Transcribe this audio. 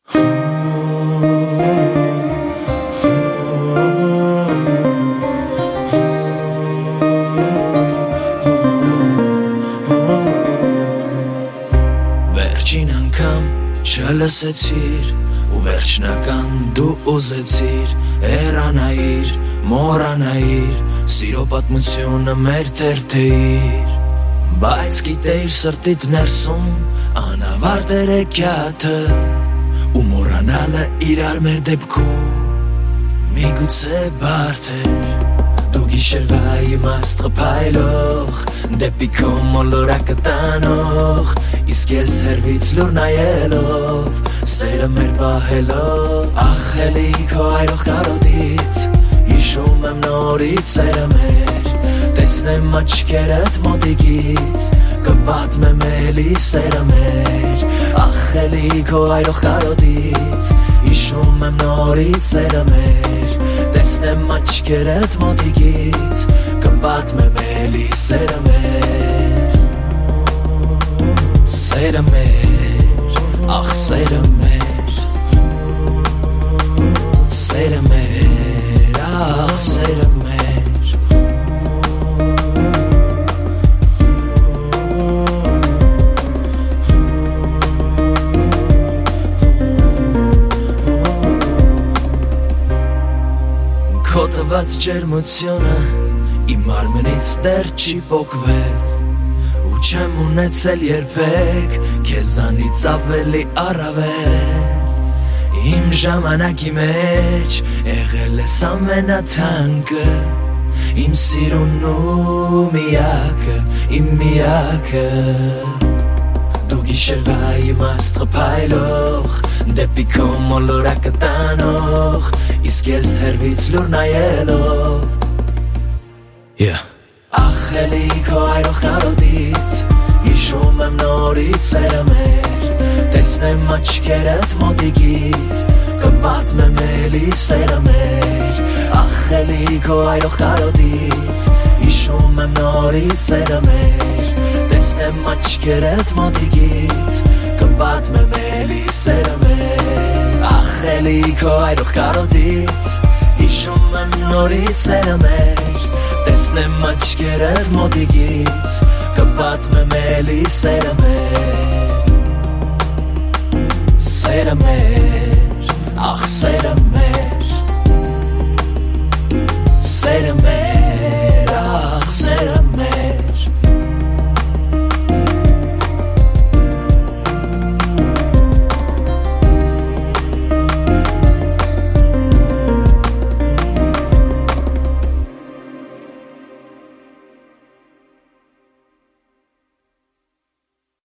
Վերջին անգամ չլսեցիր ու վերջնական դու ուզեցիր հեռանայիր, մոռանայիր սիրո պատմությունը մեր թերթեիր բայց գիտեիր սրտիդ ներսում անավարտ էր էքյաթը ու մոռանալը իրար մեր դեպքում միգուցե բարդ էր Դու գիշերվա իմաստ խփայլող Դեպի քո մոլորակը տանող Իսկ ես հերվից լուր նայելով Սերը մեր պահելով Ախ էլի քո այրող կարոտից Հիշում եմ նորից սերը մեր Տեսնեմ աչքերդ մոտիկից Կպատմեմ էլի սերը մեր Ախ էլի քո այրող կարոտից Հիշում եմ նորից սերը մեր Տեսնեմ աչքերդ մոտիկից Կպատմեմ էլի սերը մեր Սերը մեր, ախ սերը մեր Սերը մեր, ախ սերը մեր Քո տված ջերմությունը իմ մարմնից դեռ չի պոկվել ու չեմ ունեցել երբեք քեզանից ավելի առավել Իմ ժամանակի մեջ եղել ես ամենաթանկը Իմ սիրուն ու միակը, իմ միակը Դու գիշերվա իմաստ խփայլող Դեպի քո մոլորակը տանող Իսկ ես հերվից լուր նայելով Ախ էլի քո այրող կարոտից Հիշում եմ նորից սերը մեր Տեսնեմ աչքերդ մոտիկից Կպատմեմ էլի սերը մեր Ախ էլի քո այրող կարոտից Հիշում եմ նորից սերը մեր Տեսնեմ աչքերդ մոտիկից Կպատմեմ էլի սերը մեր Ախ էլի քո այրող կարոտից Հիշում եմ նորից սերը մեր Տեսնեմ աչքերդ մոտիկից Կպատմեմ էլի սերը մեր Սերը մեր, ախ սերը մեր Սերը մեր